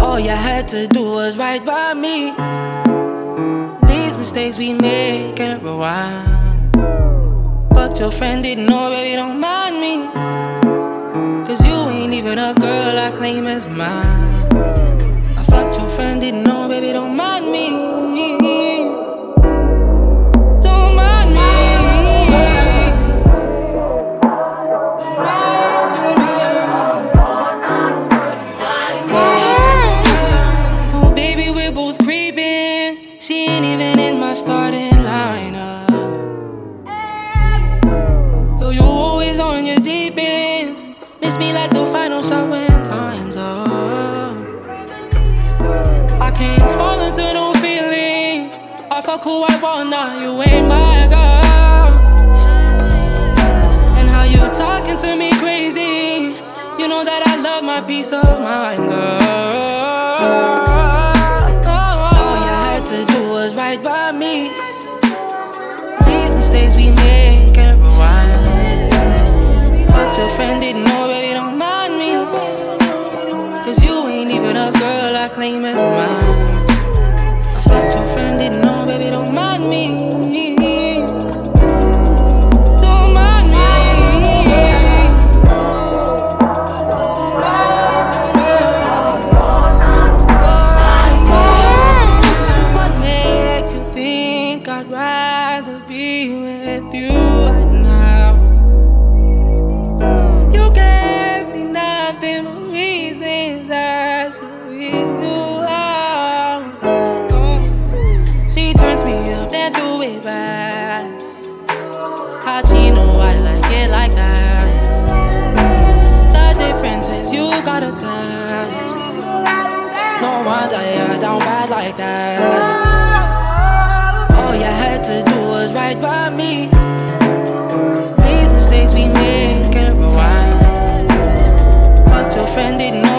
All you had to do was right by me. These mistakes we made can't rewind. But your friend didn't know, baby, don't mind me. Cause you ain't even a girl I claim as mine. I fucked your friend, didn't know, baby, don't mind me. Don't mind me. Oh, baby, we're both creeping. She ain't even in my starting lineup. Yo, you always on your deep ends. Miss me like the final shot when time's up. I can't fall into no feelings. I fuck who I want now, you ain't my girl. And how you talking to me crazy. You know that I love my peace of mind, girl. All you had to do was right by me. These mistakes we made can't rewind. Fucked your friend, didn't know, baby, don't mind me. Cause you ain't even a girl I claim as mine. I fucked your friend, didn't know, baby, don't mind me. Don't mind me. What makes you think I'd rather be with you right now? You gave me nothing but reasons I should leave you out. She turns me up, then do it back. How'd she know I like it like that? The difference is you got attached. No wonder you're down bad like that. All you had to do was right by me. These mistakes we made can't rewind. Fucked your friend, didn't know.